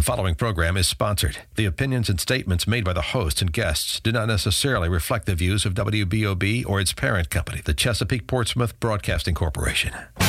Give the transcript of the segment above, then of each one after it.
following program is sponsored. The opinions and statements made by the host and guests do not necessarily reflect the views of WBOB or its parent company, the Chesapeake Portsmouth Broadcasting Corporation.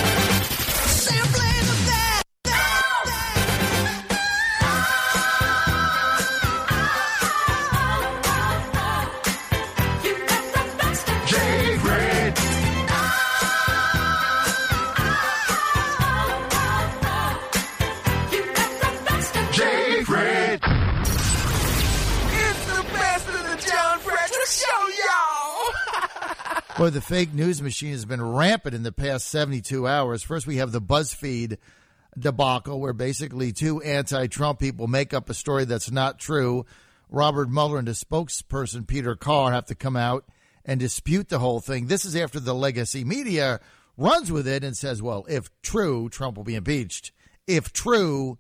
Boy, the fake news machine has been rampant in the past 72 hours. First, we have the BuzzFeed debacle, where basically two anti-Trump people make up a story that's not true. Robert Mueller and his spokesperson, Peter Carr, have to come out and dispute the whole thing. This is after the legacy media runs with it and says, well, if true, Trump will be impeached. If true,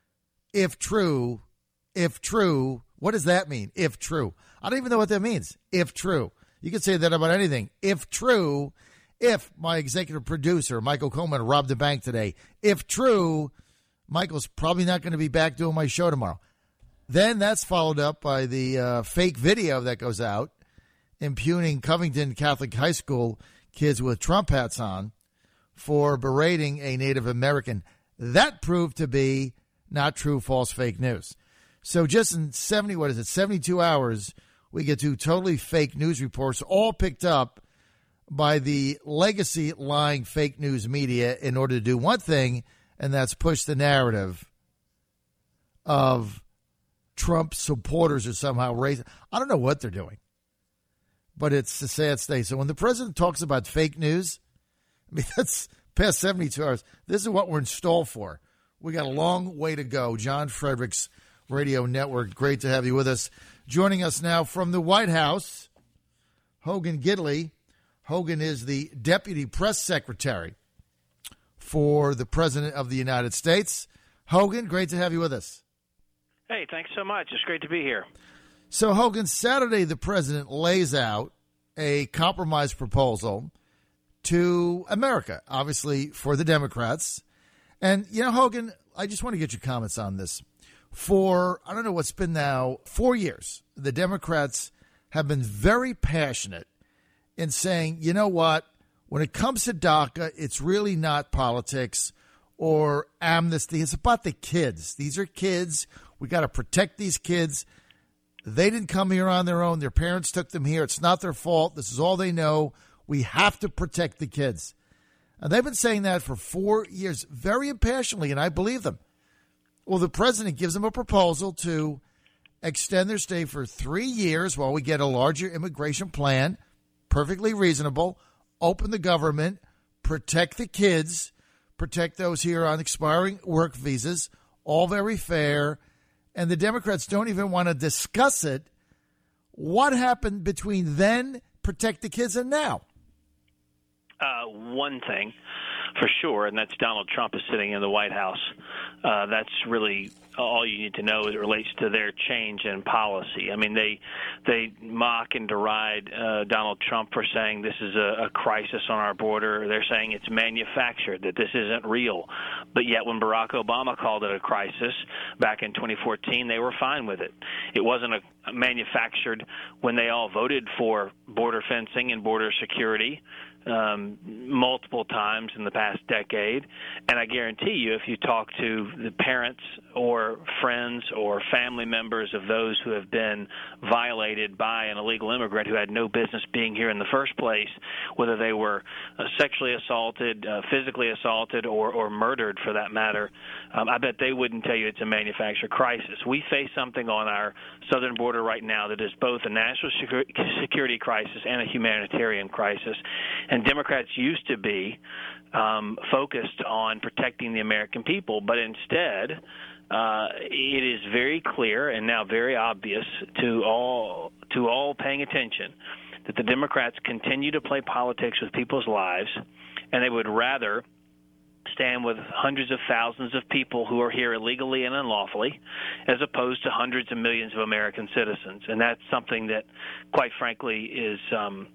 what does that mean? If true. I don't even know what that means. If true. You can say that about anything. If true, if my executive producer, Michael Coleman, robbed the bank today, if true, Michael's probably not going to be back doing my show tomorrow. Then that's followed up by the fake video that goes out impugning Covington Catholic High School kids with Trump hats on for berating a Native American. That proved to be not true, false, fake news. So just in 72 hours, we get two totally fake news reports, all picked up by the legacy lying fake news media in order to do one thing, and that's push the narrative of Trump supporters are somehow racist. I don't know what they're doing, but it's a sad state. So when the president talks about fake news, I mean, that's past 72 hours. This is what we're installed for. We got a long way to go. John Fredericks Radio Network, great to have you with us. Joining us now from the White House, Hogan Gidley. Hogan is the Deputy Press Secretary for the President of the United States. Hogan, great to have you with us. Hey, thanks so much. It's great to be here. So, Hogan, Saturday the President lays out a compromise proposal to America, obviously for the Democrats. And, you know, Hogan, I just want to get your comments on this. For, I don't know what's been now, 4 years, the Democrats have been very passionate in saying, you know what, when it comes to DACA, it's really not politics or amnesty. It's about the kids. These are kids. We got to protect these kids. They didn't come here on their own. Their parents took them here. It's not their fault. This is all they know. We have to protect the kids. And they've been saying that for 4 years very impassionately, and I believe them. Well, the president gives them a proposal to extend their stay for 3 years while we get a larger immigration plan, perfectly reasonable, open the government, protect the kids, protect those here on expiring work visas, all very fair. And the Democrats don't even want to discuss it. What happened between then, protect the kids, and now? One thing for sure, and that's Donald Trump is sitting in the White House. That's really all you need to know as it relates to their change in policy. I mean, they mock and deride Donald Trump for saying this is a crisis on our border. They're saying it's manufactured, that this isn't real. But yet when Barack Obama called it a crisis back in 2014, they were fine with it. It wasn't manufactured when they all voted for border fencing and border security multiple times in the past decade. And I guarantee you, if you talk to the parents or friends or family members of those who have been violated by an illegal immigrant who had no business being here in the first place, whether they were sexually assaulted, physically assaulted, or murdered for that matter, I bet they wouldn't tell you it's a manufactured crisis. We face something on our southern border right now that is both a national security crisis and a humanitarian crisis. And Democrats used to be focused on protecting the American people, but instead it is very clear and now very obvious to all paying attention that the Democrats continue to play politics with people's lives, and they would rather stand with hundreds of thousands of people who are here illegally and unlawfully, as opposed to hundreds of millions of American citizens. And that's something that, quite frankly, is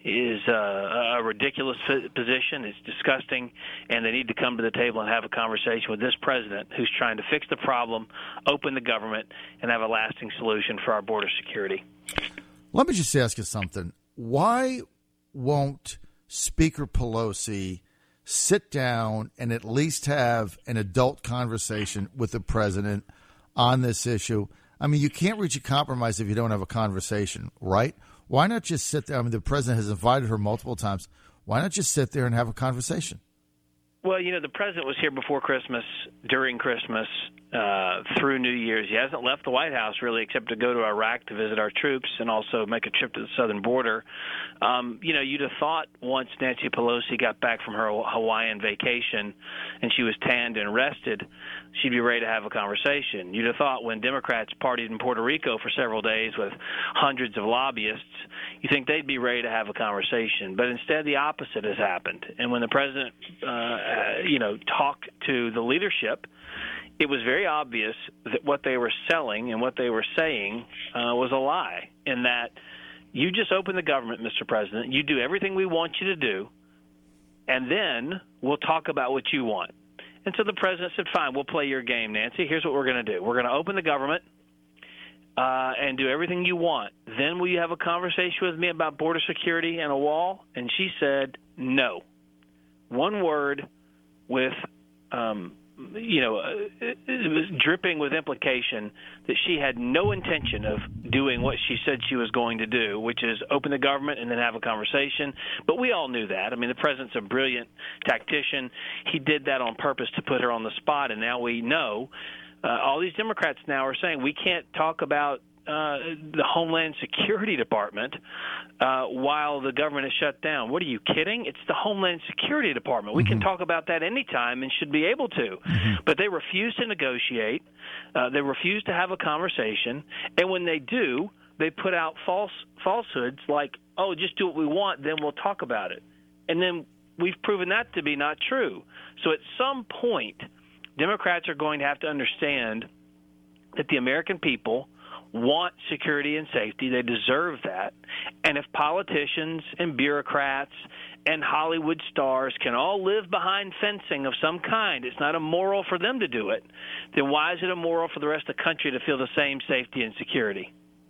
is a ridiculous position. It's disgusting, and they need to come to the table and have a conversation with this president who's trying to fix the problem, open the government, and have a lasting solution for our border security. Let me just ask you something. Why won't Speaker Pelosi sit down and at least have an adult conversation with the president on this issue? I mean, you can't reach a compromise if you don't have a conversation, right? Why not just sit there? I mean, the president has invited her multiple times. Why not just sit there and have a conversation? Well, the president was here before Christmas, during Christmas, through New Year's. He hasn't left the White House, really, except to go to Iraq to visit our troops and also make a trip to the southern border. You'd have thought once Nancy Pelosi got back from her Hawaiian vacation and she was tanned and rested, she'd be ready to have a conversation. You'd have thought when Democrats partied in Puerto Rico for several days with hundreds of lobbyists, you think they'd be ready to have a conversation. But instead, the opposite has happened. And when the president, talked to the leadership, it was very obvious that what they were selling and what they were saying was a lie, in that you just open the government, Mr. President, you do everything we want you to do, and then we'll talk about what you want. And so the president said, fine, we'll play your game, Nancy. Here's what we're going to do. We're going to open the government and do everything you want. Then will you have a conversation with me about border security and a wall? And she said, no. One word with it was dripping with implication that she had no intention of doing what she said she was going to do, which is open the government and then have a conversation. But we all knew that. I mean, the president's a brilliant tactician. He did that on purpose to put her on the spot, and now we know. All these Democrats now are saying we can't talk about the Homeland Security Department while the government is shut down. What are you kidding? It's the Homeland Security Department. We can talk about that anytime and should be able to. But they refuse to negotiate. They refuse to have a conversation. And when they do, they put out falsehoods like, oh, just do what we want, then we'll talk about it. And then we've proven that to be not true. So at some point, Democrats are going to have to understand that the American people want security and safety. They deserve that. And if politicians and bureaucrats and Hollywood stars can all live behind fencing of some kind, it's not immoral for them to do it, then why is it immoral for the rest of the country to feel the same safety and security?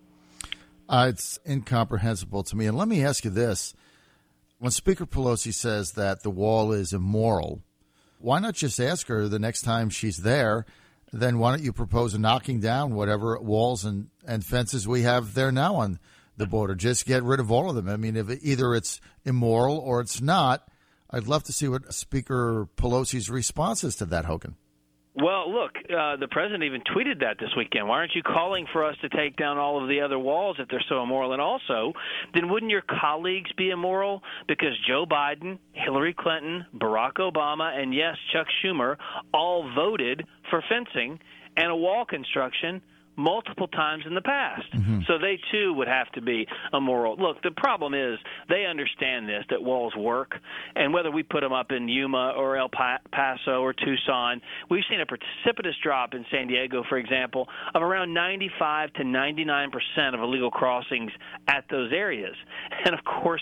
It's incomprehensible to me. And let me ask you this. When Speaker Pelosi says that the wall is immoral, why not just ask her the next time she's there, then why don't you propose a knocking down whatever walls and fences we have there now on the border? Just get rid of all of them. I mean, if either it's immoral or it's not, I'd love to see what Speaker Pelosi's response is to that, Hogan. Well, look, the president even tweeted that this weekend. Why aren't you calling for us to take down all of the other walls if they're so immoral? And also, then wouldn't your colleagues be immoral? Because Joe Biden, Hillary Clinton, Barack Obama, and yes, Chuck Schumer all voted for fencing and a wall construction multiple times in the past. So they, too, would have to be immoral. Look, the problem is they understand this, that walls work, and whether we put them up in Yuma or El Paso or Tucson, we've seen a precipitous drop in San Diego, for example, of around 95 to 99% of illegal crossings at those areas. And, of course,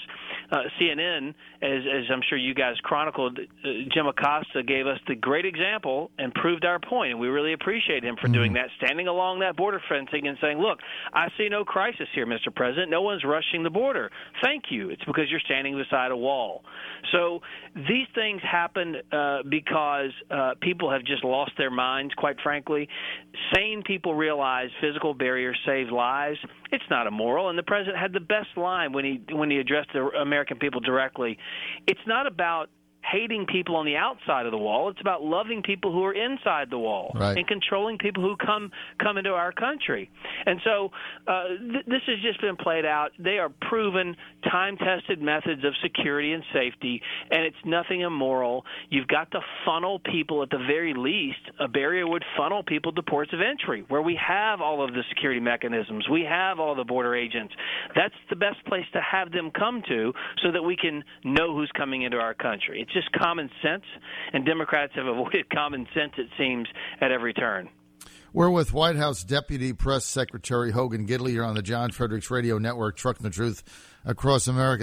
CNN, as I'm sure you guys chronicled, Jim Acosta gave us the great example and proved our point, and we really appreciate him for doing that, standing along that border fencing and saying, look, I see no crisis here, Mr. President. No one's rushing the border. Thank you. It's because you're standing beside a wall. So these things happen because people have just lost their minds, quite frankly. Sane people realize physical barriers save lives. It's not immoral, and the president had the best line when he addressed the American people directly. It's not about hating people on the outside of the wall. It's about loving people who are inside the wall, right, and controlling people who come into our country. And so this has just been played out. They are proven, time-tested methods of security and safety, and it's nothing immoral. You've got to funnel people, at the very least. A barrier would funnel people to ports of entry, where we have all of the security mechanisms. We have all the border agents. That's the best place to have them come to so that we can know who's coming into our country. It's just common sense, and Democrats have avoided common sense, it seems, at every turn. We're with White House Deputy Press Secretary Hogan Gidley here on the John Fredericks Radio Network, Trucking the Truth Across America.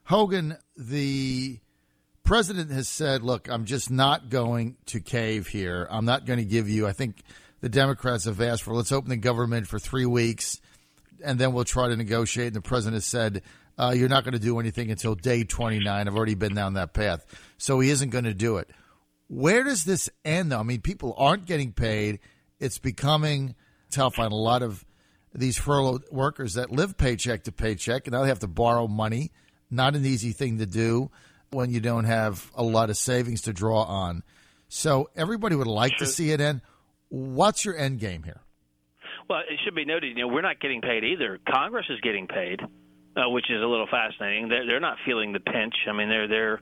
Hogan, the president has said, look, I'm just not going to cave here. I'm not going to give you, I think the Democrats have asked for, let's open the government for 3 weeks, and then we'll try to negotiate. And the president has said, you're not going to do anything until day 29. I've already been down that path. So he isn't going to do it. Where does this end, though? I mean, people aren't getting paid. It's becoming tough on a lot of these furloughed workers that live paycheck to paycheck, and now they have to borrow money. Not an easy thing to do when you don't have a lot of savings to draw on. So everybody would like to see it end. What's your end game here? Well, it should be noted, we're not getting paid either. Congress is getting paid, which is a little fascinating. They're not feeling the pinch. I mean, they're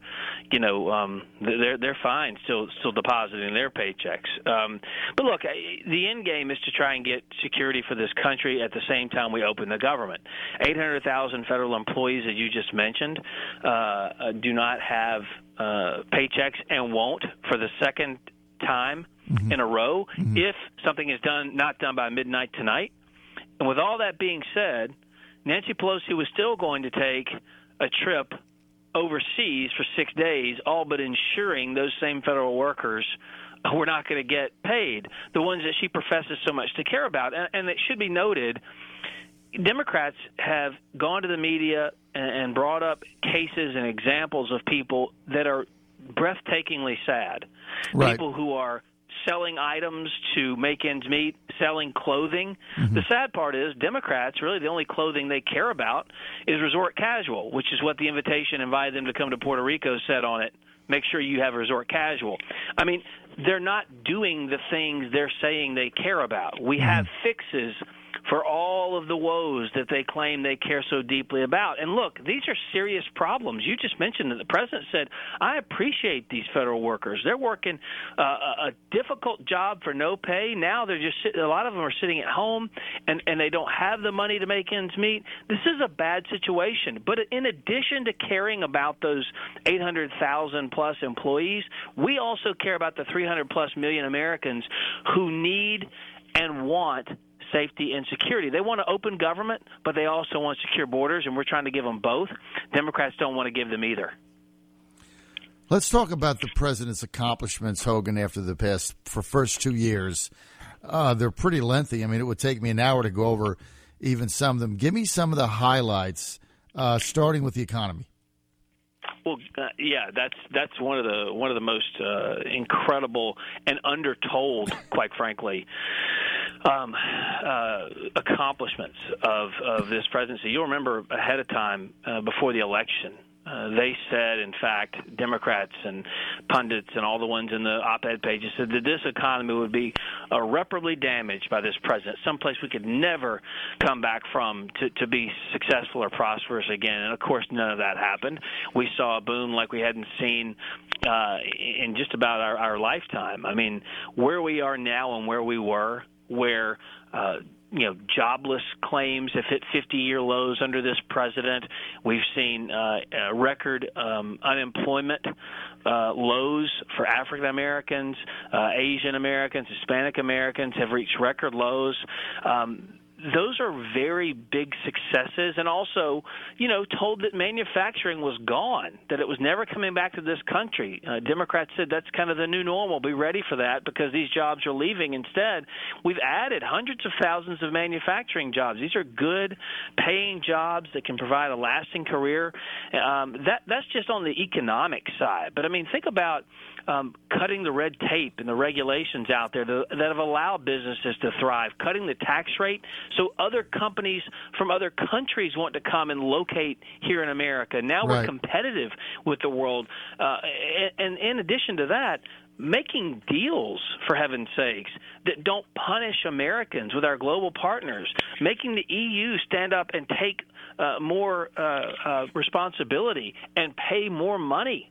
fine still depositing their paychecks. But look, the end game is to try and get security for this country at the same time we open the government. 800,000 federal employees, as you just mentioned, do not have paychecks and won't for the second time in a row if something is not done by midnight tonight. And with all that being said, Nancy Pelosi was still going to take a trip overseas for 6 days, all but ensuring those same federal workers were not going to get paid, the ones that she professes so much to care about. And it should be noted, Democrats have gone to the media and brought up cases and examples of people that are breathtakingly sad. Right. People who are selling items to make ends meet, selling clothing. The sad part is Democrats, really the only clothing they care about is resort casual, which is what the invitation invited them to come to Puerto Rico said on it. Make sure you have resort casual. I mean, they're not doing the things they're saying they care about. We have fixes for all of the woes that they claim they care so deeply about. And look, these are serious problems. You just mentioned that the president said, I appreciate these federal workers. They're working a difficult job for no pay. Now they're just a lot of them are sitting at home and they don't have the money to make ends meet. This is a bad situation. But in addition to caring about those 800,000 plus employees, we also care about the 300 plus million Americans who need and want safety and security. They want to open government, but they also want secure borders, and we're trying to give them both. Democrats don't want to give them either. Let's talk about the president's accomplishments, Hogan, after the first 2 years. They're pretty lengthy. I mean, it would take me an hour to go over even some of them. Give me some of the highlights, starting with the economy. Well, that's one of the most incredible and undertold, quite frankly, accomplishments of this presidency. You'll remember ahead of time before the election, they said, in fact, Democrats and pundits and all the ones in the op-ed pages said that this economy would be irreparably damaged by this president, someplace we could never come back from to be successful or prosperous again. And, of course, none of that happened. We saw a boom like we hadn't seen in just about our lifetime. I mean, where we are now and where we were, where jobless claims have hit 50-year lows under this president. We've seen record unemployment lows for African Americans, Asian Americans, Hispanic Americans have reached record lows. Those are very big successes, and also, told that manufacturing was gone, that it was never coming back to this country. Democrats said that's kind of the new normal. Be ready for that because these jobs are leaving. Instead, we've added hundreds of thousands of manufacturing jobs. These are good paying jobs that can provide a lasting career. That's just on the economic side. But, I mean, think about cutting the red tape and the regulations out there that have allowed businesses to thrive, cutting the tax rate so other companies from other countries want to come and locate here in America. Now we're competitive with the world. And in addition to that, making deals, for heaven's sakes, that don't punish Americans with our global partners, making the EU stand up and take more responsibility and pay more money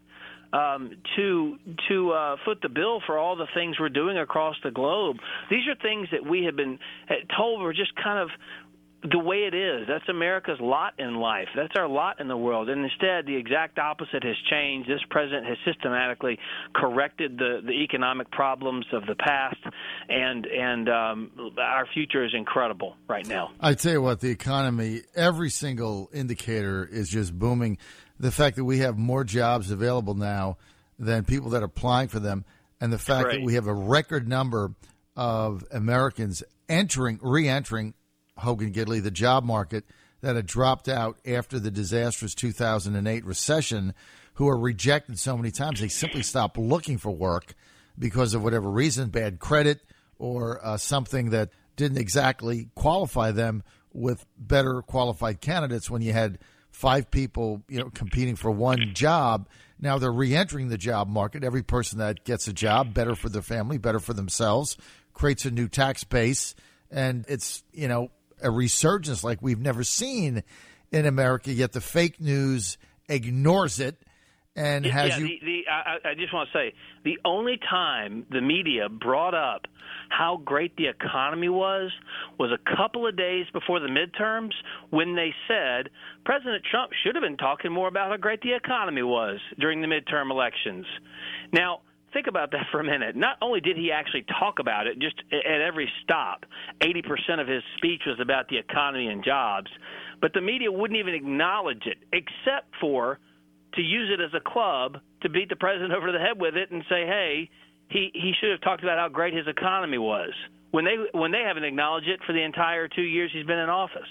to foot the bill for all the things we're doing across the globe. These are things that we have been told were just kind of the way it is. That's America's lot in life. That's our lot in the world. And instead, the exact opposite has changed. This president has systematically corrected the economic problems of the past, and our future is incredible right now. I tell you what, the economy, every single indicator is just booming. the fact that we have more jobs available now than people that are applying for them, and the fact that we have a record number of Americans re-entering Hogan Gidley, the job market that had dropped out after the disastrous 2008 recession, who are rejected so many times they simply stop looking for work because of whatever reason, bad credit or something that didn't exactly qualify them with better qualified candidates. When you had 5 people, competing for one job, now they're re-entering the job market. Every person that gets a job, better for their family, better for themselves, creates a new tax base, and it's a resurgence like we've never seen in America. Yet the fake news ignores it. And I just want to say, the only time the media brought up how great the economy was a couple of days before the midterms, when they said President Trump should have been talking more about how great the economy was during the midterm elections. Now, think about that for a minute. Not only did he actually talk about it, just at every stop, 80% of his speech was about the economy and jobs, but the media wouldn't even acknowledge it, except for to use it as a club to beat the president over the head with it and say, hey, he should have talked about how great his economy was, when they haven't acknowledged it for the entire 2 years he's been in office.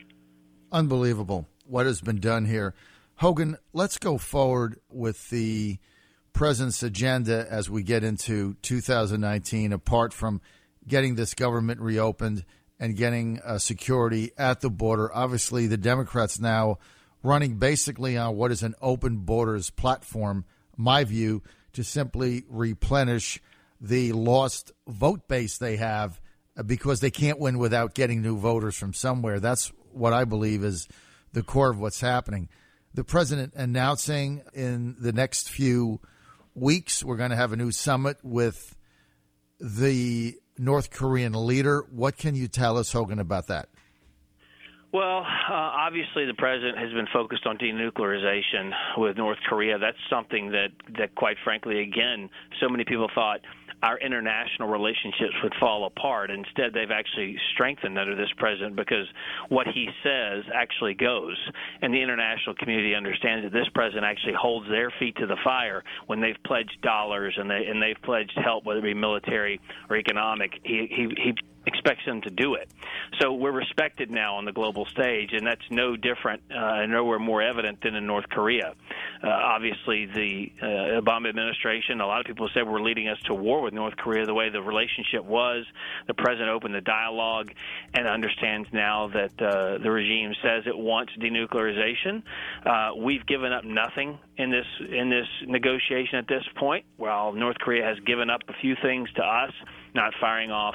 Unbelievable what has been done here. Hogan, let's go forward with the president's agenda as we get into 2019, apart from getting this government reopened and getting security at the border. Obviously, the Democrats now running basically on what is an open borders platform, my view, to simply replenish the lost vote base they have because they can't win without getting new voters from somewhere. That's what I believe is the core of what's happening. The president announcing in the next few weeks we're going to have a new summit with the North Korean leader. What can you tell us, Hogan, about that? Well, obviously the president has been focused on denuclearization with North Korea. That's something that quite frankly, again, so many people thought our international relationships would fall apart. Instead, they've actually strengthened under this president because what he says actually goes. And the international community understands that this president actually holds their feet to the fire when they've pledged dollars and they've pledged help, whether it be military or economic. He expects them to do it. So we're respected now on the global stage, and that's no different, nowhere more evident than in North Korea. Obviously, the Obama administration, a lot of people said we're leading us to war with North Korea, the way the relationship was. The president opened the dialogue and understands now that the regime says it wants denuclearization. We've given up nothing in this negotiation at this point, while North Korea has given up a few things to us, not firing off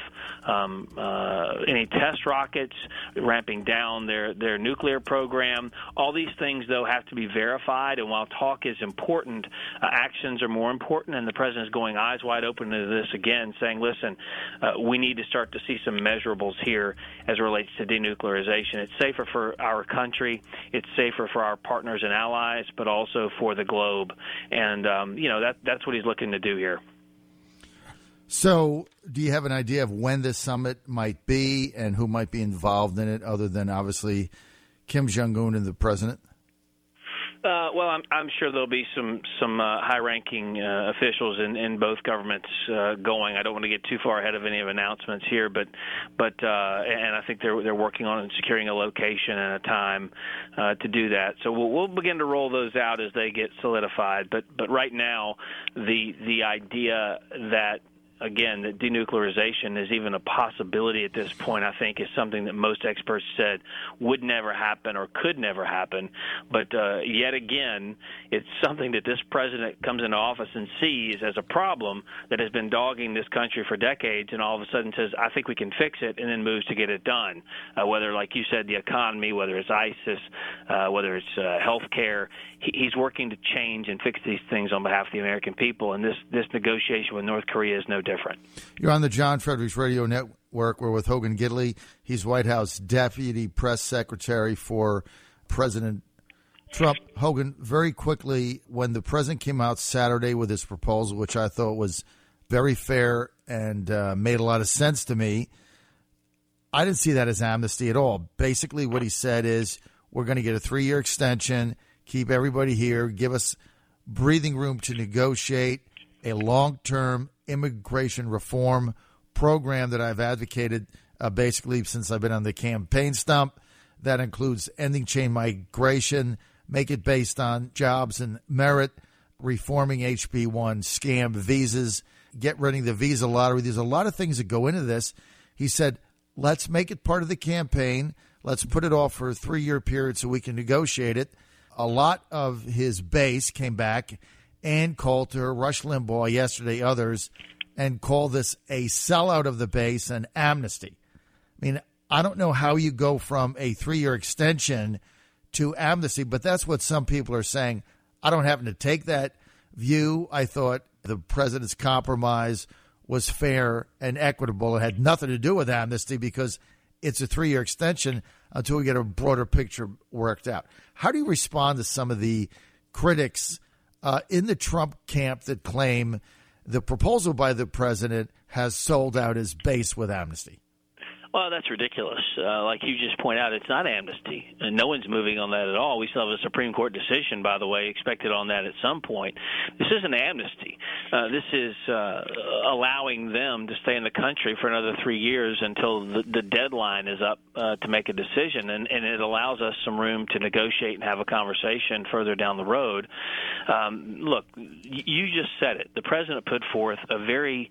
any test rockets, ramping down their nuclear program. All these things, though, have to be verified, and while talk is important, actions are more important, and the president is going eyes wide open to this again, saying, listen, we need to start to see some measurables here as it relates to denuclearization. It's safer for our country, it's safer for our partners and allies, but also for the globe. And, that's what he's looking to do here. So do you have an idea of when this summit might be and who might be involved in it, other than obviously Kim Jong-un and the president? Well, I'm sure there'll be some high-ranking officials in both governments going. I don't want to get too far ahead of any of announcements here, but and I think they're working on securing a location and a time to do that. So we'll begin to roll those out as they get solidified. But right now, the idea that, again, that denuclearization is even a possibility at this point, I think, is something that most experts said would never happen or could never happen. But yet again, it's something that this president comes into office and sees as a problem that has been dogging this country for decades, and all of a sudden says, I think we can fix it, and then moves to get it done. Whether, like you said, the economy, whether it's ISIS, whether it's health care, he's working to change and fix these things on behalf of the American people, and this negotiation with North Korea is no different. You're on the John Fredericks Radio Network. We're with Hogan Gidley. He's White House Deputy Press Secretary for President Trump. Hogan, very quickly, when the president came out Saturday with his proposal, which I thought was very fair and made a lot of sense to me, I didn't see that as amnesty at all. Basically, what he said is we're going to get a 3-year extension. keep everybody here, give us breathing room to negotiate a long-term immigration reform program that I've advocated basically since I've been on the campaign stump. That includes ending chain migration, make it based on jobs and merit, reforming HB1 scam visas, get rid of the visa lottery. There's a lot of things that go into this. He said, let's make it part of the campaign. Let's put it off for a 3-year period so we can negotiate it. A lot of his base came back, Ann Coulter, Rush Limbaugh yesterday, others, and called this a sellout of the base and amnesty. I mean, I don't know how you go from a 3-year extension to amnesty, but that's what some people are saying. I don't happen to take that view. I thought the president's compromise was fair and equitable. It had nothing to do with amnesty because it's a 3-year extension until we get a broader picture worked out. How do you respond to some of the critics in the Trump camp that claim the proposal by the president has sold out his base with amnesty? Well, that's ridiculous. Like you just point out, it's not amnesty. And no one's moving on that at all. We still have a Supreme Court decision, by the way, expected on that at some point. This isn't amnesty. This is allowing them to stay in the country for another 3 years until the deadline is up to make a decision. And it allows us some room to negotiate and have a conversation further down the road. Look, you just said it. The president put forth a very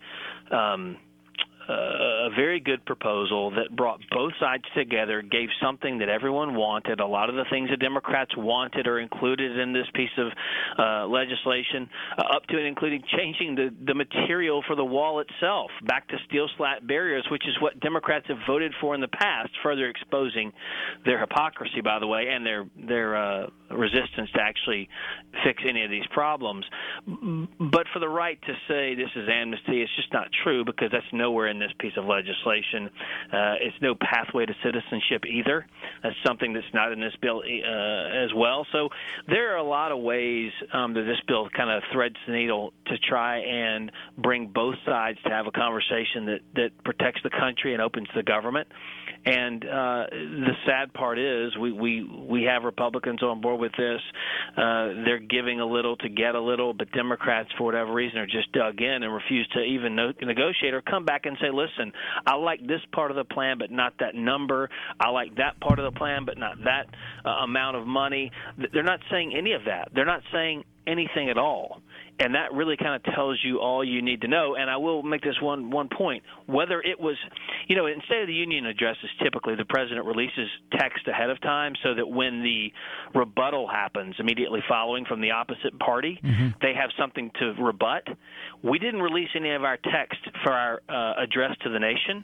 good proposal that brought both sides together, gave something that everyone wanted. A lot of the things that Democrats wanted are included in this piece of legislation, up to and including changing the material for the wall itself back to steel slat barriers, which is what Democrats have voted for in the past, further exposing their hypocrisy, by the way, and their resistance to actually fix any of these problems. But for the right to say this is amnesty, it's just not true, because that's nowhere in this piece of legislation. It's no pathway to citizenship either. That's something that's not in this bill as well. So there are a lot of ways that this bill kind of threads the needle to try and bring both sides to have a conversation that protects the country and opens the government. And the sad part is we have Republicans on board with this. They're giving a little to get a little, but Democrats, for whatever reason, are just dug in and refuse to even negotiate or come back and say, listen, I like this part of the plan, but not that number. I like that part of the plan, but not that amount of money. They're not saying any of that. They're not saying anything at all. And that really kind of tells you all you need to know. And I will make this one point. Whether it was, in State of the Union addresses, typically the president releases text ahead of time so that when the rebuttal happens immediately following from the opposite party, they have something to rebut. We didn't release any of our text for our address to the nation.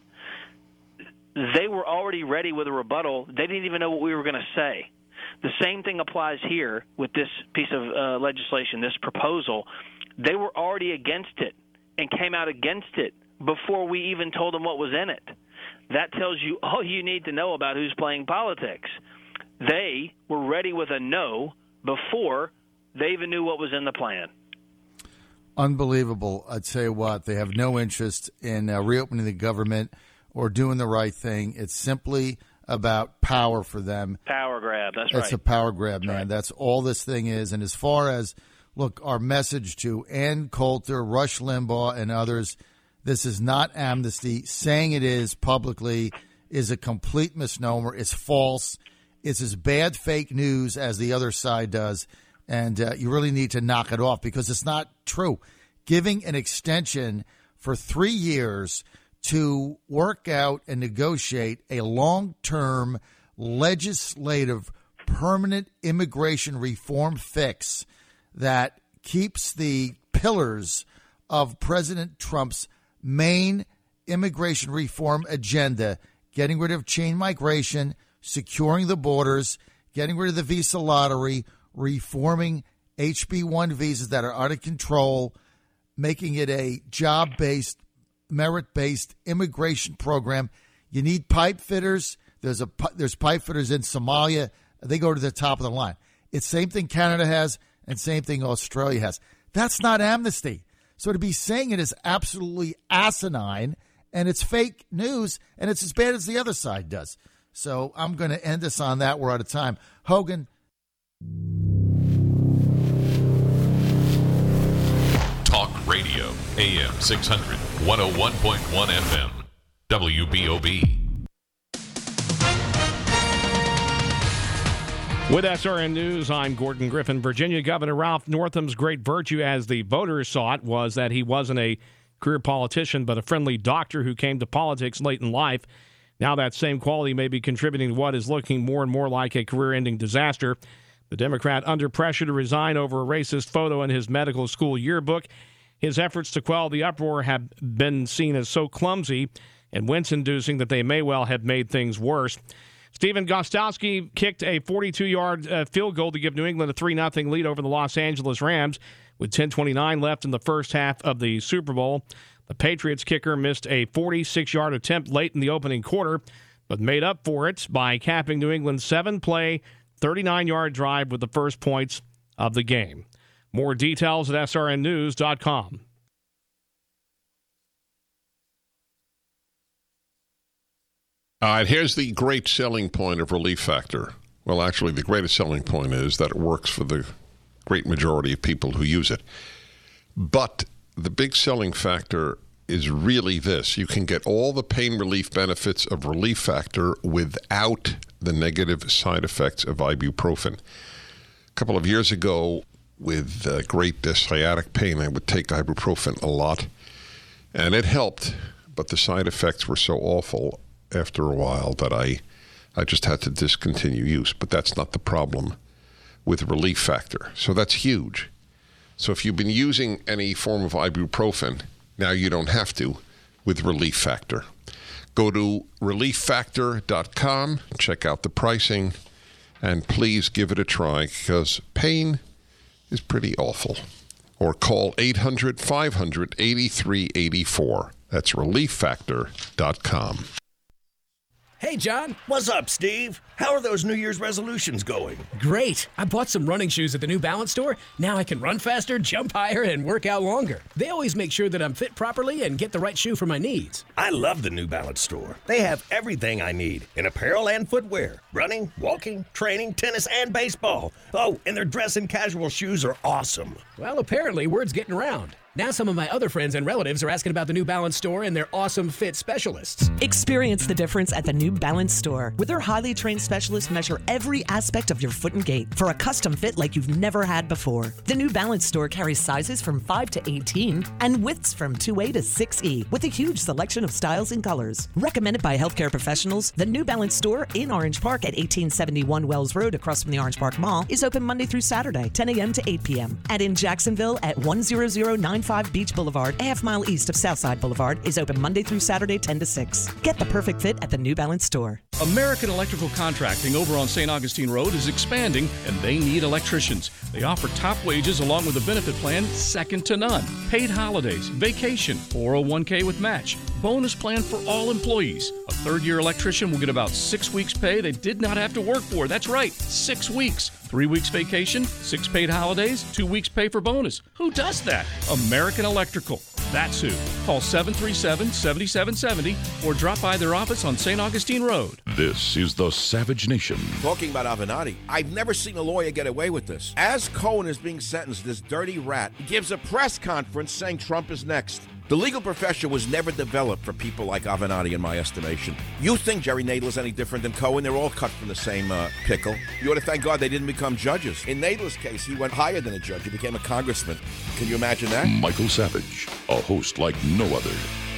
They were already ready with a rebuttal. They didn't even know what we were going to say. The same thing applies here with this piece of legislation, this proposal. They were already against it and came out against it before we even told them what was in it. That tells you all you need to know about who's playing politics. They were ready with a no before they even knew what was in the plan. Unbelievable. I'd say what? They have no interest in reopening the government or doing the right thing. It's simply about power for them. Power grab, that's right. It's a power grab, man. Right. That's all this thing is. And as far as, look, our message to Ann Coulter, Rush Limbaugh, and others, this is not amnesty. Saying it is publicly is a complete misnomer. It's false. It's as bad fake news as the other side does. And you really need to knock it off because it's not true. Giving an extension for 3 years to work out and negotiate a long-term legislative permanent immigration reform fix that keeps the pillars of President Trump's main immigration reform agenda, getting rid of chain migration, securing the borders, getting rid of the visa lottery, reforming HB1 visas that are out of control, making it a job-based, merit-based immigration program. You need pipe fitters. There's pipe fitters in Somalia. They go to the top of the line. It's same thing Canada has and same thing Australia has. That's not amnesty. So to be saying it is absolutely asinine, and it's fake news, and it's as bad as the other side does. So I'm going to end this on that. We're out of time. Hogan. Radio, AM 600, 101.1 FM, WBOB. With SRN News, I'm Gordon Griffin. Virginia Governor Ralph Northam's great virtue, as the voters saw it, was that he wasn't a career politician, but a friendly doctor who came to politics late in life. Now that same quality may be contributing to what is looking more and more like a career-ending disaster. The Democrat under pressure to resign over a racist photo in his medical school yearbook. His efforts to quell the uproar have been seen as so clumsy and wince-inducing that they may well have made things worse. Stephen Gostkowski kicked a 42-yard field goal to give New England a 3-0 lead over the Los Angeles Rams with 10:29 left in the first half of the Super Bowl. The Patriots kicker missed a 46-yard attempt late in the opening quarter, but made up for it by capping New England's 7-play, 39-yard drive with the first points of the game. More details at srnnews.com. All right, here's the great selling point of Relief Factor. Well, actually, the greatest selling point is that it works for the great majority of people who use it. But the big selling factor is really this. You can get all the pain relief benefits of Relief Factor without the negative side effects of ibuprofen. A couple of years ago, with great sciatic pain, I would take ibuprofen a lot, and it helped, but the side effects were so awful after a while that I just had to discontinue use. But that's not the problem with Relief Factor. So that's huge. So if you've been using any form of ibuprofen, now you don't have to with Relief Factor. Go to relieffactor.com, check out the pricing, and please give it a try because pain is pretty awful. Or call 800-500-8384. That's relieffactor.com. Hey, John. What's up, Steve? How are those New Year's resolutions going? Great. I bought some running shoes at the New Balance store. Now I can run faster, jump higher, and work out longer. They always make sure that I'm fit properly and get the right shoe for my needs. I love the New Balance store. They have everything I need in apparel and footwear. Running, walking, training, tennis, and baseball. Oh, and their dress and casual shoes are awesome. Well, apparently word's getting around. Now some of my other friends and relatives are asking about the New Balance store and their awesome fit specialists. Experience the difference at the New Balance store, where their highly trained specialists measure every aspect of your foot and gait for a custom fit like you've never had before. The New Balance store carries sizes from 5 to 18 and widths from 2A to 6E with a huge selection of styles and colors. Recommended by healthcare professionals, the New Balance store in Orange Park at 1871 Wells Road across from the Orange Park Mall is open Monday through Saturday, 10 a.m. to 8 p.m. And in Jacksonville at 10095 Beach Boulevard, a half-mile east of Southside Boulevard, is open Monday through Saturday, 10 to 6. Get the perfect fit at the New Balance store. American Electrical Contracting over on St. Augustine Road is expanding, and they need electricians. They offer top wages along with a benefit plan second to none. Paid holidays, vacation, 401k with match, bonus plan for all employees. A third-year electrician will get about 6 weeks' pay they did not have to work for. That's right, 6 weeks. 3 weeks vacation, 6 paid holidays, 2 weeks pay for bonus. Who does that? American Electrical. That's who. Call 737-7770 or drop by their office on St. Augustine Road. This is the Savage Nation. Talking about Avenatti, I've never seen a lawyer get away with this. As Cohen is being sentenced, this dirty rat gives a press conference saying Trump is next. The legal profession was never developed for people like Avenatti, in my estimation. You think Jerry Nadler's any different than Cohen? They're all cut from the same pickle. You ought to thank God they didn't become judges. In Nadler's case, he went higher than a judge. He became a congressman. Can you imagine that? Michael Savage, a host like no other.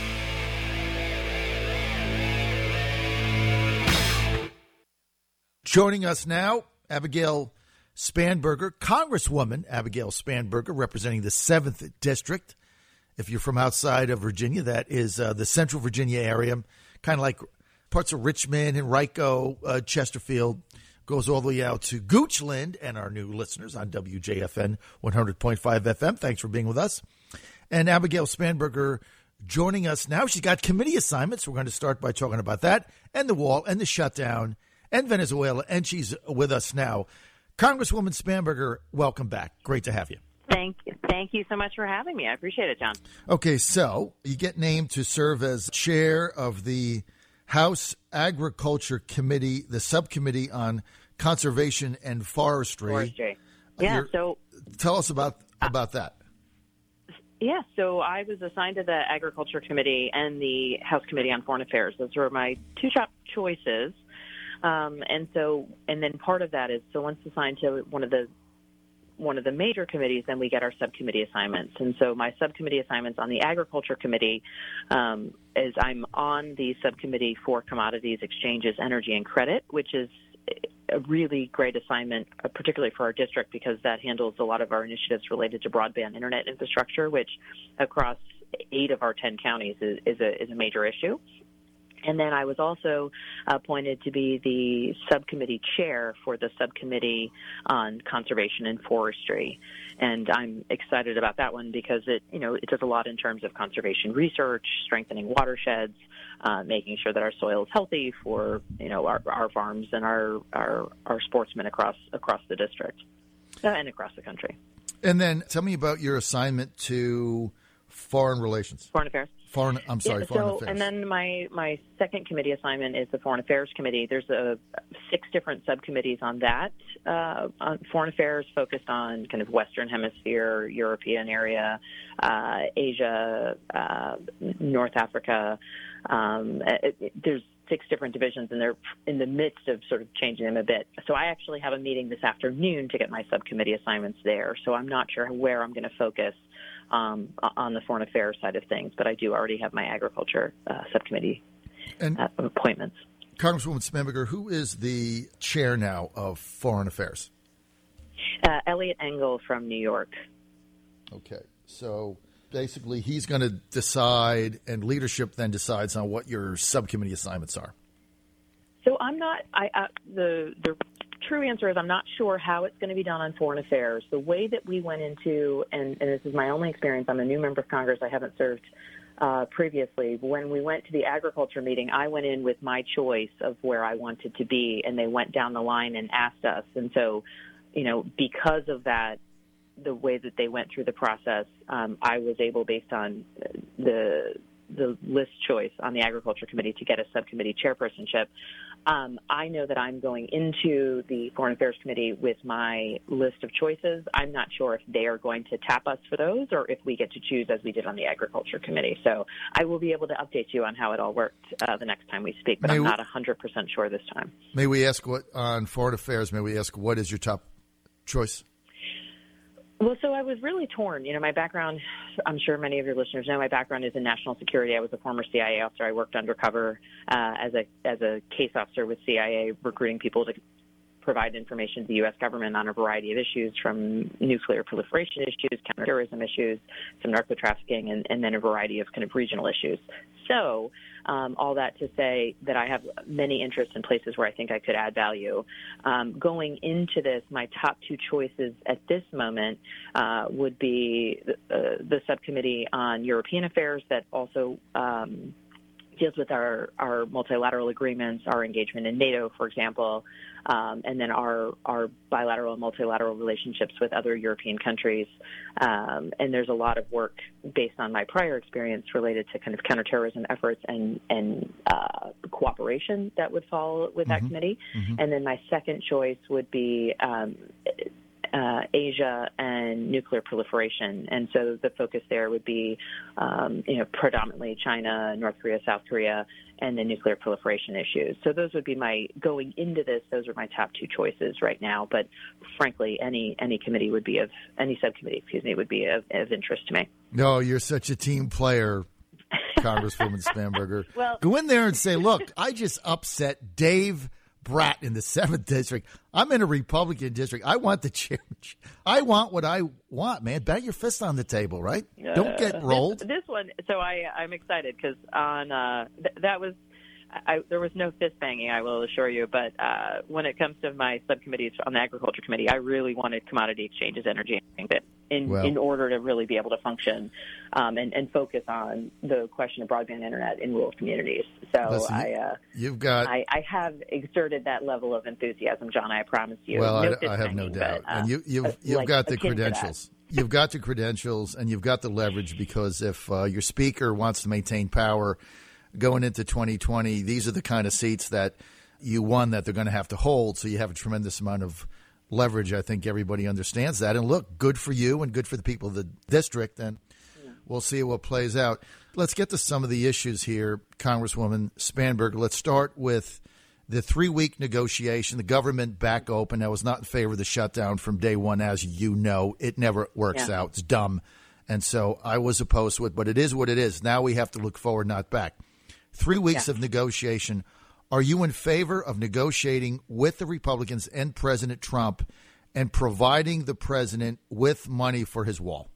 Joining us now, Abigail Spanberger, Congresswoman Abigail Spanberger, representing the 7th District. If you're from outside of Virginia, that is the Central Virginia area, kind of like parts of Richmond, Henrico, Chesterfield, goes all the way out to Goochland and our new listeners on WJFN 100.5 FM. Thanks for being with us. And Abigail Spanberger joining us now. She's got committee assignments. We're going to start by talking about that and the wall and the shutdown and Venezuela, and she's with us now. Congresswoman Spanberger, welcome back. Great to have you. Thank you. Thank you so much for having me. I appreciate it, John. Okay, so you get named to serve as chair of the House Agriculture Committee, the subcommittee on conservation and forestry. Yeah, so tell us about that. Yeah, so I was assigned to the Agriculture Committee and the House Committee on Foreign Affairs. Those were my two top choices. And then part of that is, so once assigned to one of the major committees, then we get our subcommittee assignments. And so my subcommittee assignments on the Agriculture Committee is I'm on the subcommittee for commodities, exchanges, energy, and credit, which is a really great assignment, particularly for our district, because that handles a lot of our initiatives related to broadband internet infrastructure, which across 8 of our 10 counties is a major issue. And then I was also appointed to be the subcommittee chair for the subcommittee on conservation and forestry. And I'm excited about that one because it does a lot in terms of conservation research, strengthening watersheds, making sure that our soil is healthy for, our farms and our sportsmen across the district and across the country. And then tell me about your assignment to foreign relations. Foreign affairs. Foreign affairs. And then my second committee assignment is the Foreign Affairs Committee. There's 6 different subcommittees on that. On foreign affairs focused on kind of Western Hemisphere, European area, Asia, North Africa. There's 6 different divisions, and they're in the midst of sort of changing them a bit. So I actually have a meeting this afternoon to get my subcommittee assignments there. So I'm not sure where I'm going to focus on the foreign affairs side of things, but I do already have my agriculture subcommittee appointments. Congresswoman Spanberger, who is the chair now of foreign affairs? Elliot Engel from New York. Okay, so basically he's going to decide, and leadership then decides on what your subcommittee assignments are. So I'm not. The true answer is I'm not sure how it's going to be done on foreign affairs. The way that we went into, and this is my only experience, I'm a new member of Congress, I haven't served previously. When we went to the agriculture meeting, I went in with my choice of where I wanted to be, and they went down the line and asked us. And so, because of that, the way that they went through the process, I was able, based on the list choice on the Agriculture Committee, to get a subcommittee chairpersonship. I know that I'm going into the Foreign Affairs Committee with my list of choices. I'm not sure if they are going to tap us for those or if we get to choose as we did on the Agriculture Committee. So I will be able to update you on how it all worked the next time we speak, but I'm not 100% sure this time. May we ask on Foreign Affairs, what is your top choice? Well, so I was really torn. My background, I'm sure many of your listeners know, my background is in national security. I was a former CIA officer. I worked undercover as a case officer with CIA, recruiting people to provide information to the U.S. government on a variety of issues, from nuclear proliferation issues, counterterrorism issues, some narco trafficking, and then a variety of kind of regional issues. So all that to say that I have many interests in places where I think I could add value. Going into this, my top 2 choices at this moment would be the subcommittee on European affairs that also deals with our multilateral agreements, our engagement in NATO, for example, and then our bilateral and multilateral relationships with other European countries. And there's a lot of work based on my prior experience related to kind of counterterrorism efforts and cooperation that would fall with that committee. And then my second choice would be Asia and nuclear proliferation. And so the focus there would be, predominantly China, North Korea, South Korea, and the nuclear proliferation issues. So those would be going into this, those are my top 2 choices right now. But frankly, any subcommittee would be of interest to me. No, you're such a team player, Congresswoman Spanberger. Well, go in there and say, look, I just upset Dave Brat in the 7th district. I'm in a Republican district. I want the chair. I want what I want, man. Bang your fist on the table, right? Don't get rolled. This one, so I'm excited because on that was there was no fist banging, I will assure you. But when it comes to my subcommittees on the Agriculture Committee, I really wanted commodity exchanges, energy, in order to really be able to function and focus on the question of broadband internet in rural communities. So listen, I have exerted that level of enthusiasm, John. I promise you. Well, no I have no doubt. But, and you've got the credentials. You've got the credentials, and you've got the leverage, because if your speaker wants to maintain power going into 2020, these are the kind of seats that you won that they're going to have to hold. So you have a tremendous amount of leverage. I think everybody understands that. And look, good for you and good for the people of the district. And We'll see what plays out. Let's get to some of the issues here, Congresswoman Spanberg. Let's start with the 3-week negotiation. The government back open. I was not in favor of the shutdown from day one, as you know. It never works out. It's dumb. And so I was opposed to it, but it is what it is. Now we have to look forward, not back. 3 weeks of negotiation. Are you in favor of negotiating with the Republicans and President Trump and providing the president with money for his wall?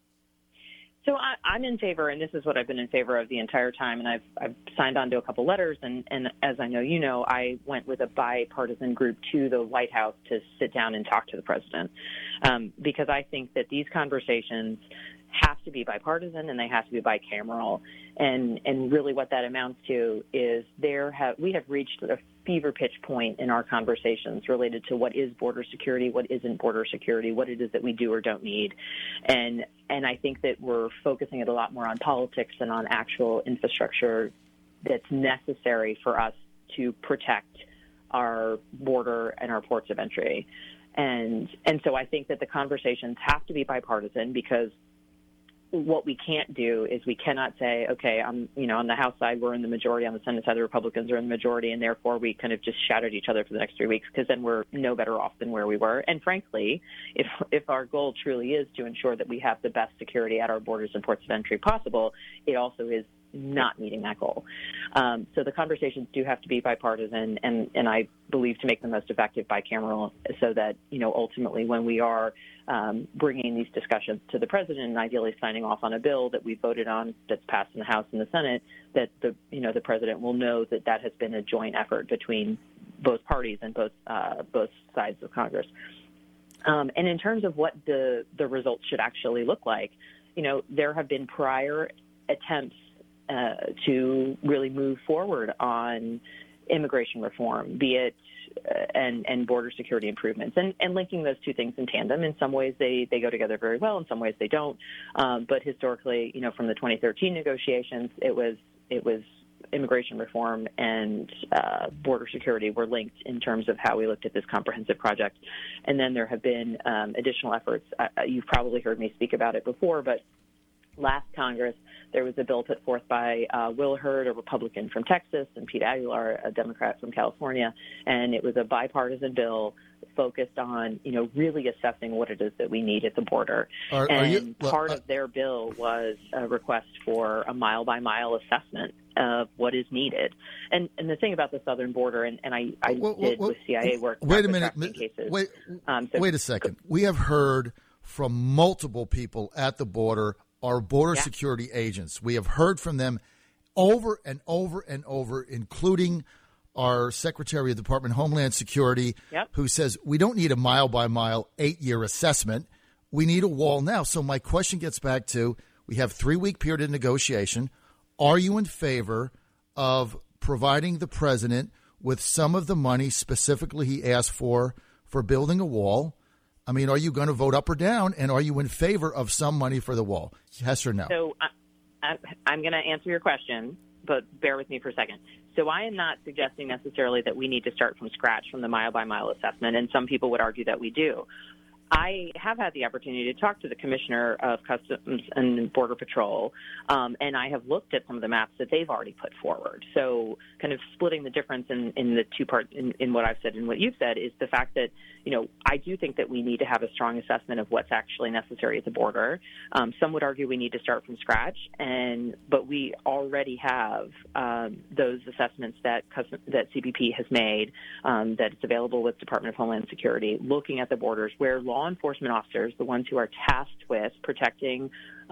So I'm in favor, and this is what I've been in favor of the entire time, and I've signed on to a couple letters, and as I know you know, I went with a bipartisan group to the White House to sit down and talk to the president, because I think that these conversations have to be bipartisan and they have to be bicameral. And really what that amounts to is we have reached a fever pitch point in our conversations related to what is border security, what isn't border security, what it is that we do or don't need. And I think that we're focusing it a lot more on politics than on actual infrastructure that's necessary for us to protect our border and our ports of entry. And so I think that the conversations have to be bipartisan, because what we can't do is we cannot say, okay, on the House side, we're in the majority, on the Senate side, the Republicans are in the majority, and therefore we kind of just shout at each other for the next 3 weeks, because then we're no better off than where we were. And frankly, if our goal truly is to ensure that we have the best security at our borders and ports of entry possible, it also is not meeting that goal. So the conversations do have to be bipartisan, and I believe to make them most effective bicameral, so that, ultimately when we are bringing these discussions to the president and ideally signing off on a bill that we voted on that's passed in the House and the Senate, that the president will know that has been a joint effort between both parties and both sides of Congress. And in terms of what the results should actually look like, there have been prior attempts to really move forward on immigration reform, be it and border security improvements, and linking those two things in tandem. In some ways, they go together very well. In some ways, they don't. But historically, from the 2013 negotiations, it was immigration reform and border security were linked in terms of how we looked at this comprehensive project. And then there have been additional efforts. You've probably heard me speak about it before, but last Congress, there was a bill put forth by Will Hurd, a Republican from Texas, and Pete Aguilar, a Democrat from California, and it was a bipartisan bill focused on, really assessing what it is that we need at the border. Part of their bill was a request for a mile-by-mile assessment of what is needed. And the thing about the southern border, and I did with CIA work. Wait a minute. Cases. Wait a second. We have heard from multiple people at the border, our border security agents. We have heard from them over and over and over, including our Secretary of the Department of Homeland Security, who says we don't need a mile-by-mile 8-year assessment. We need a wall now. So my question gets back to, we have 3-week period of negotiation. Are you in favor of providing the president with some of the money specifically he asked for building a wall? I mean, are you going to vote up or down, and are you in favor of some money for the wall? Yes or no? So I'm going to answer your question, but bear with me for a second. So I am not suggesting necessarily that we need to start from scratch from the mile-by-mile assessment, and some people would argue that we do. I have had the opportunity to talk to the Commissioner of Customs and Border Patrol, and I have looked at some of the maps that they've already put forward. So kind of splitting the difference in the two parts in what I've said and what you've said is the fact that, I do think that we need to have a strong assessment of what's actually necessary at the border. Some would argue we need to start from scratch, but we already have those assessments that CBP has made, that it's available with Department of Homeland Security, looking at the borders where law enforcement officers, the ones who are tasked with protecting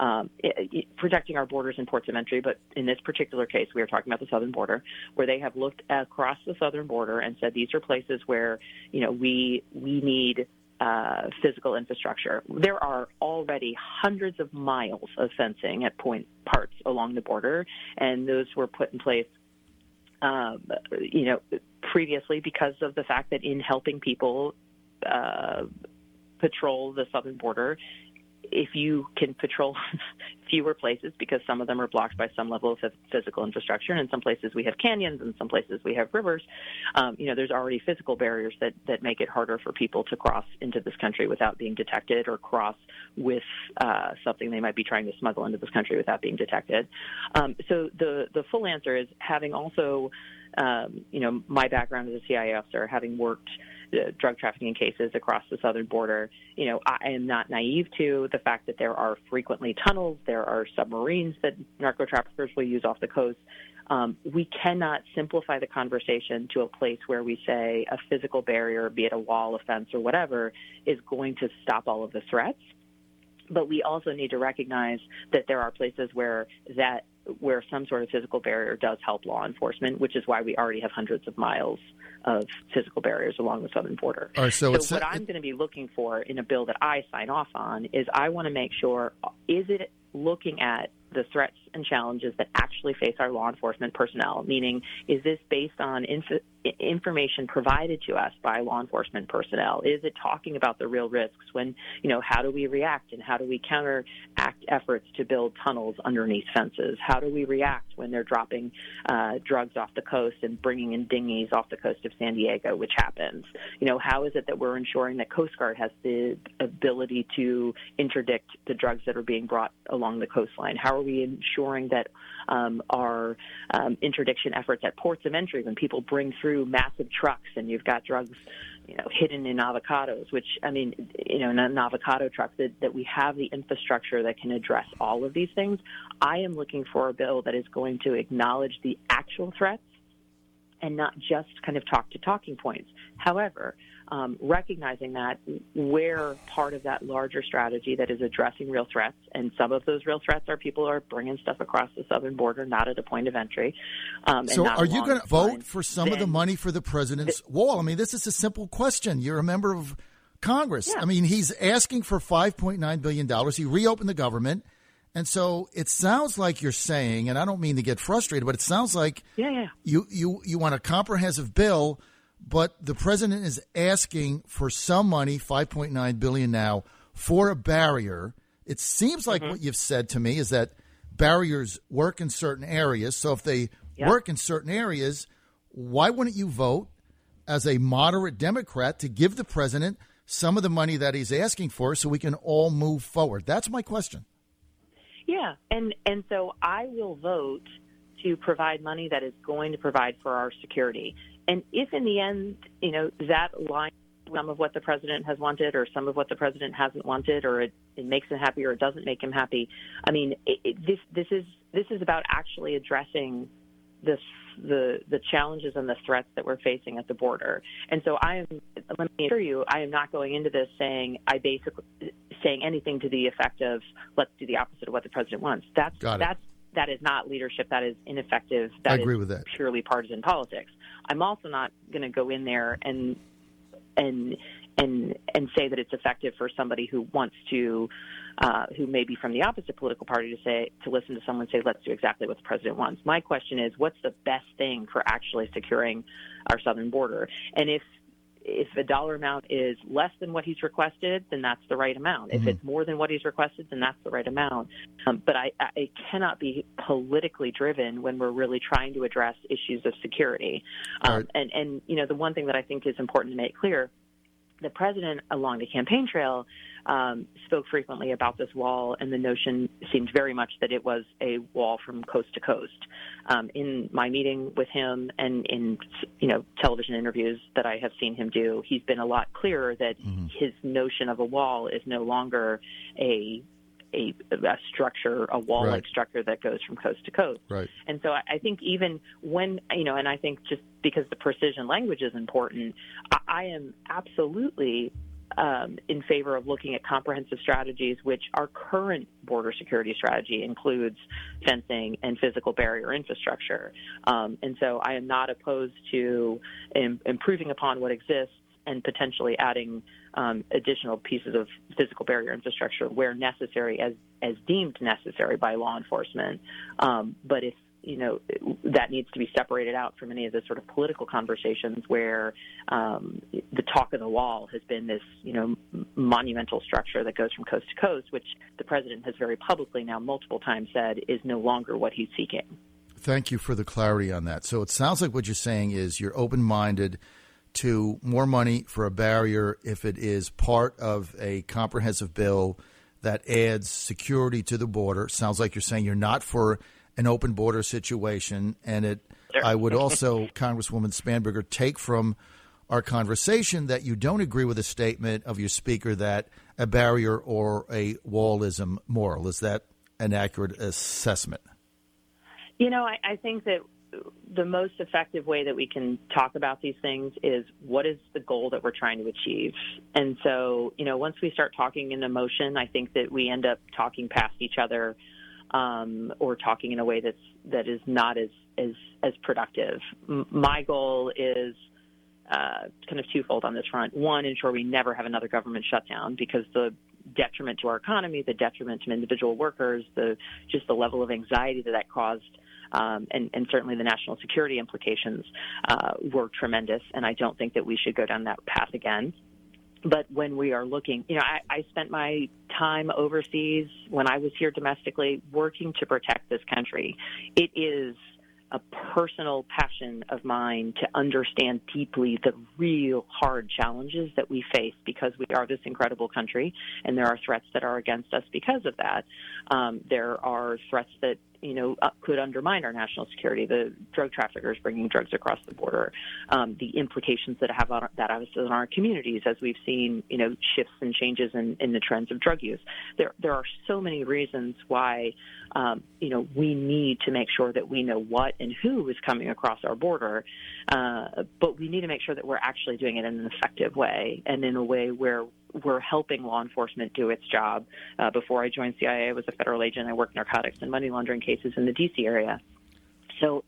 our borders and ports of entry, but in this particular case, we are talking about the southern border, where they have looked across the southern border and said these are places where, we need physical infrastructure. There are already hundreds of miles of fencing at parts along the border, and those were put in place previously because of the fact that in helping people patrol the southern border, if you can patrol fewer places, because some of them are blocked by some level of physical infrastructure, and in some places we have canyons, and some places we have rivers, there's already physical barriers that make it harder for people to cross into this country without being detected, or cross with something they might be trying to smuggle into this country without being detected. So the full answer is, having also, my background as a CIA officer, having worked drug trafficking cases across the southern border, I am not naive to the fact that there are frequently tunnels, there are submarines that narco traffickers will use off the coast. We cannot simplify the conversation to a place where we say a physical barrier, be it a wall, a fence, or whatever, is going to stop all of the threats. But we also need to recognize that there are places where some sort of physical barrier does help law enforcement, which is why we already have hundreds of miles of physical barriers along the southern border. All right, so what I'm going to be looking for in a bill that I sign off on is, I want to make sure, is it looking at the threats and challenges that actually face our law enforcement personnel? Meaning, is this based on information provided to us by law enforcement personnel? Is it talking about the real risks when, how do we react, and how do we counteract efforts to build tunnels underneath fences? How do we react when they're dropping drugs off the coast and bringing in dinghies off the coast of San Diego, which happens? How is it that we're ensuring that Coast Guard has the ability to interdict the drugs that are being brought along the coastline? How are we ensuring that our interdiction efforts at ports of entry, when people bring through massive trucks and you've got drugs, hidden in avocados, which, in an avocado truck, that we have the infrastructure that can address all of these things? I am looking for a bill that is going to acknowledge the actual threats and not just kind of talk to talking points. However, recognizing that we're part of that larger strategy that is addressing real threats, and some of those real threats are people are bringing stuff across the southern border, not at a point of entry. So are you going to vote for some of the money for the president's wall? This is a simple question. You're a member of Congress. Yeah. He's asking for $5.9 billion. He reopened the government. And so it sounds like you're saying, and I don't mean to get frustrated, but it sounds like you want a comprehensive bill, but the president is asking for some money, $5.9 billion now, for a barrier. It seems like what you've said to me is that barriers work in certain areas. So if they work in certain areas, why wouldn't you vote as a moderate Democrat to give the president some of the money that he's asking for so we can all move forward? That's my question. Yeah, and so I will vote to provide money that is going to provide for our security. And if in the end, that aligns some of what the president has wanted, or some of what the president hasn't wanted, or it makes him happy or it doesn't make him happy, this is about actually addressing the challenges and the threats that we're facing at the border. And so let me assure you, I am not going into this saying anything to the effect of, let's do the opposite of what the president wants. That is not leadership. That is ineffective. I agree with that. Purely partisan politics. I'm also not going to go in there and say that it's effective for somebody who wants to, who may be from the opposite political party, to listen to someone say, let's do exactly what the president wants. My question is, what's the best thing for actually securing our southern border? And if the dollar amount is less than what he's requested, then that's the right amount. If it's more than what he's requested, then that's the right amount. But it cannot be politically driven when we're really trying to address issues of security. Right. And the one thing that I think is important to make clear, the president along the campaign trail spoke frequently about this wall, and the notion seemed very much that it was a wall from coast to coast. In my meeting with him and in television interviews that I have seen him do, he's been a lot clearer that his notion of a wall is no longer a structure, a wall-like structure that goes from coast to coast. Right. And so I think even when, and I think just because the precision language is important, I am absolutely in favor of looking at comprehensive strategies, which our current border security strategy includes fencing and physical barrier infrastructure. And so I am not opposed to improving upon what exists and potentially adding additional pieces of physical barrier infrastructure where necessary, as deemed necessary by law enforcement. But that needs to be separated out from any of the sort of political conversations where the talk of the wall has been this, monumental structure that goes from coast to coast, which the president has very publicly now multiple times said is no longer what he's seeking. Thank you for the clarity on that. So it sounds like what you're saying is you're open-minded to more money for a barrier if it is part of a comprehensive bill that adds security to the border. Sounds like you're saying you're not for an open border situation. And I would also, Congresswoman Spanberger, take from our conversation that you don't agree with a statement of your speaker that a barrier or a wall is immoral. Is that an accurate assessment? I think that the most effective way that we can talk about these things is what is the goal that we're trying to achieve. And so, once we start talking in emotion, I think that we end up talking past each other or talking in a way that is not as productive. My goal is kind of twofold on this front. One, ensure we never have another government shutdown, because the detriment to our economy, the detriment to individual workers, the level of anxiety that caused, and certainly the national security implications were tremendous, and I don't think that we should go down that path again. But when we are looking, I spent my time overseas when I was here domestically working to protect this country. It is a personal passion of mine to understand deeply the real hard challenges that we face because we are this incredible country, and there are threats that are against us because of that. There are threats that could undermine our national security, the drug traffickers bringing drugs across the border, the implications that have on our communities as we've seen, shifts and changes in the trends of drug use. There are so many reasons why, we need to make sure that we know what and who is coming across our border, but we need to make sure that we're actually doing it in an effective way and in a way where we're helping law enforcement do its job. Before I joined CIA, I was a federal agent. I worked narcotics and money laundering cases in the D.C. area. So,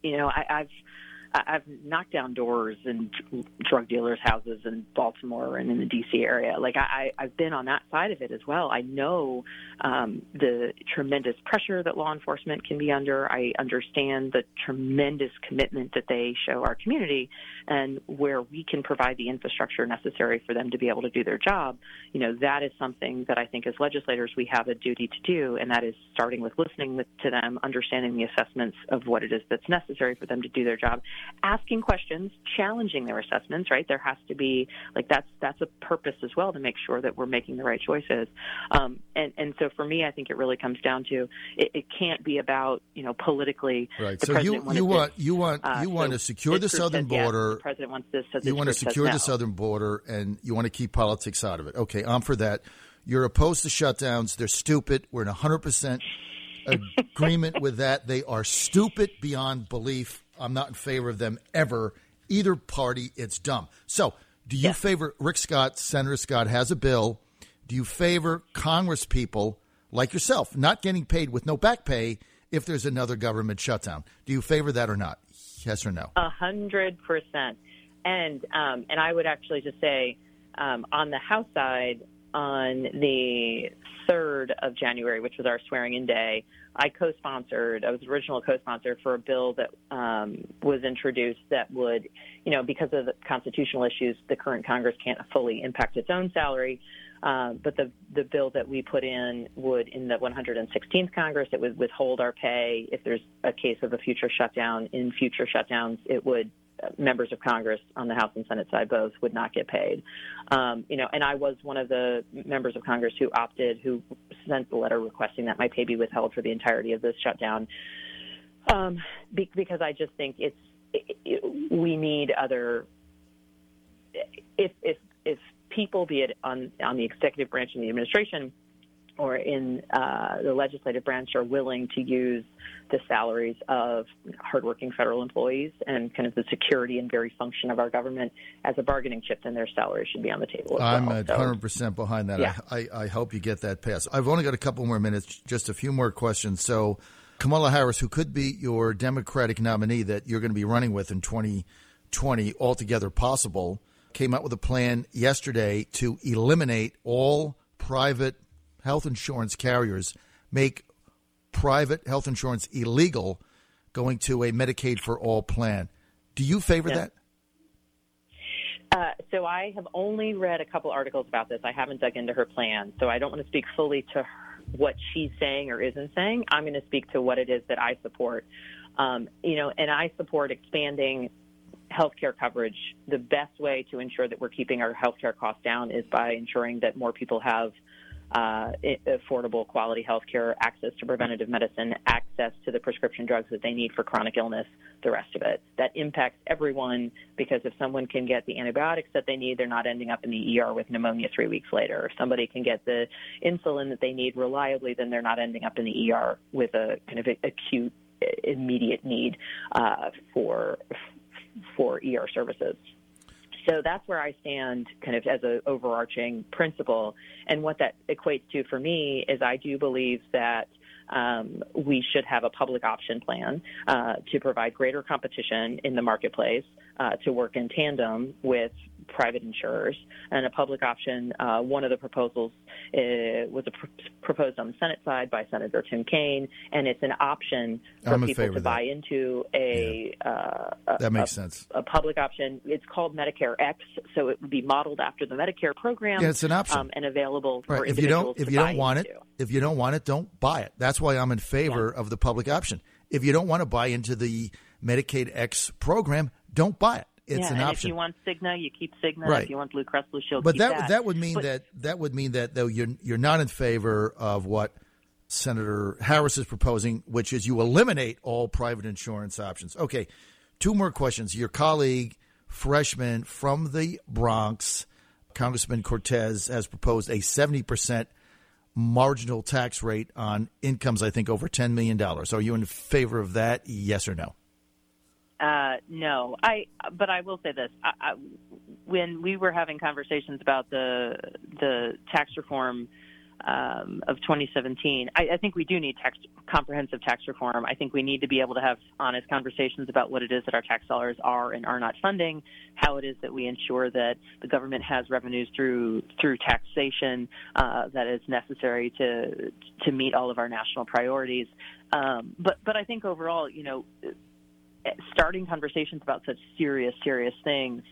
I've knocked down doors in drug dealers' houses in Baltimore and in the D.C. area. I've been on that side of it as well. I know the tremendous pressure that law enforcement can be under. I understand the tremendous commitment that they show our community, and where we can provide the infrastructure necessary for them to be able to do their job. That is something that I think as legislators we have a duty to do, and that is starting with listening to them, understanding the assessments of what it is that's necessary for them to do their job, asking questions, challenging their assessments, right? There has to be, that's a purpose as well, to make sure that we're making the right choices. And so for me, I think it really comes down to, it can't be about, politically. Right. So you want to secure the southern border. Yes, the president wants this. So you want to secure the southern border, and you want to keep politics out of it. Okay, I'm for that. You're opposed to shutdowns. They're stupid. We're in 100% agreement with that. They are stupid beyond belief. I'm not in favor of them ever. Either party, it's dumb. So do you favor Rick Scott? Senator Scott has a bill. Do you favor Congress people like yourself not getting paid with no back pay if there's another government shutdown? Do you favor that or not? Yes or no? 100%. And I would actually just say on the House side, on the 3rd of January, which was our swearing-in day, I was the original co-sponsor for a bill that was introduced that would, because of the constitutional issues, the current Congress can't fully impact its own salary. But the bill that we put in would, in the 116th Congress, it would withhold our pay if there's a case of a future shutdown. In future shutdowns, it would, members of Congress on the House and Senate side both would not get paid. And I was one of the members of Congress who sent the letter requesting that my pay be withheld for the entirety of this shutdown, because I just think we need other, if people, be it on the executive branch and the administration or in the legislative branch, are willing to use the salaries of hardworking federal employees and kind of the security and very function of our government as a bargaining chip, then their salaries should be on the table as I'm well. 100% behind that. Yeah. I hope you get that passed. I've only got a couple more minutes, just a few more questions. So Kamala Harris, who could be your Democratic nominee that you're going to be running with in 2020, altogether possible, came out with a plan yesterday to eliminate all private health insurance carriers, make private health insurance illegal, going to a Medicaid for all plan. Do you favor that? So I have only read a couple articles about this. I haven't dug into her plan, so I don't want to speak fully to what she's saying or isn't saying. I'm going to speak to what it is that I support. And I support expanding healthcare coverage. The best way to ensure that we're keeping our healthcare costs down is by ensuring that more people have affordable, quality healthcare, access to preventative medicine, access to the prescription drugs that they need for chronic illness, the rest of it. That impacts everyone, because if someone can get the antibiotics that they need, they're not ending up in the ER with pneumonia 3 weeks later. If somebody can get the insulin that they need reliably, then they're not ending up in the ER with a kind of acute, immediate need for ER services. So that's where I stand kind of as an overarching principle. And what that equates to for me is I do believe that we should have a public option plan to provide greater competition in the marketplace, to work in tandem with private insurers. And a public option, one of the proposals was proposed on the Senate side by Senator Tim Kaine, and it's an option for people to buy into that makes sense. A public option. It's called Medicare X, so it would be modeled after the Medicare program. Yeah, it's an option. And available for If individuals you don't want it, if you don't want it, don't buy it. That's why I'm in favor of the public option. If you don't want to buy into the Medicaid X program, don't buy it. It's an option. If you want Cigna, you keep Cigna. Right. If you want Blue Cross Blue Shield, but keep that. That would mean that though you're not in favor of what Senator Harris is proposing, which is you eliminate all private insurance options. Okay, 2 more questions. Your colleague, freshman from the Bronx, Congressman Cortez, has proposed a 70% marginal tax rate on incomes, I think, over $10 million. Are you in favor of that, yes or no? No, but I will say this. When we were having conversations about the tax reform of 2017, I think we do need comprehensive tax reform. I think we need to be able to have honest conversations about what it is that our tax dollars are and are not funding, how it is that we ensure that the government has revenues through taxation that is necessary to meet all of our national priorities. But I think overall, starting conversations about such serious things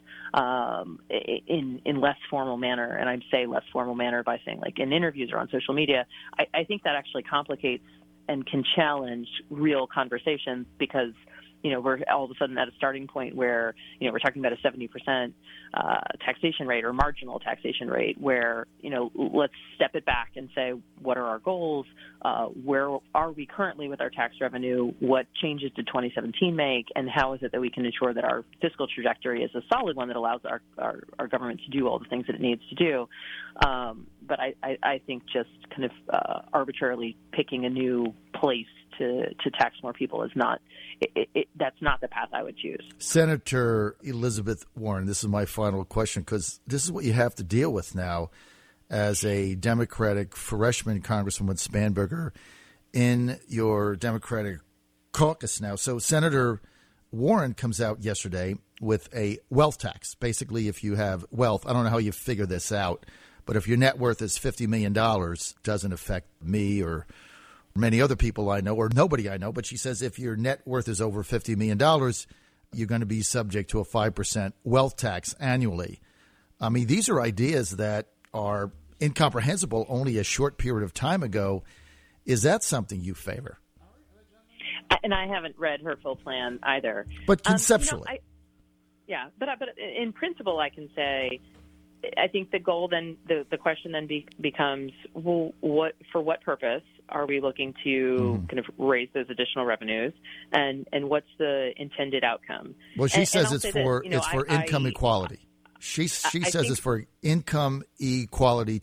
in less formal manner, and I'd say less formal manner by saying like in interviews or on social media, I think that actually complicates and can challenge real conversations, because we're all of a sudden at a starting point where, we're talking about a 70% taxation rate or marginal taxation rate where, let's step it back and say, what are our goals? Where are we currently with our tax revenue? What changes did 2017 make? And how is it that we can ensure that our fiscal trajectory is a solid one that allows our government to do all the things that it needs to do? But I think just kind of arbitrarily picking a new place to tax more people is not that's not the path I would choose. Senator Elizabeth Warren, this is my final question, because this is what you have to deal with now as a Democratic freshman Congresswoman Spanberger in your Democratic caucus now. So Senator Warren comes out yesterday with a wealth tax. Basically, if you have wealth, I don't know how you figure this out, but if your net worth is $50 million, doesn't affect me or many other people I know, or nobody I know, but she says if your net worth is over $50 million, you're going to be subject to a 5% wealth tax annually. I mean, these are ideas that are incomprehensible only a short period of time ago. Is that something you favor? And I haven't read her full plan either. But conceptually. But in principle, I can say, I think the goal then, the question then becomes, well, for what purpose are we looking to kind of raise those additional revenues, and what's the intended outcome? Well, she says it's for income equality. She says it's for income equality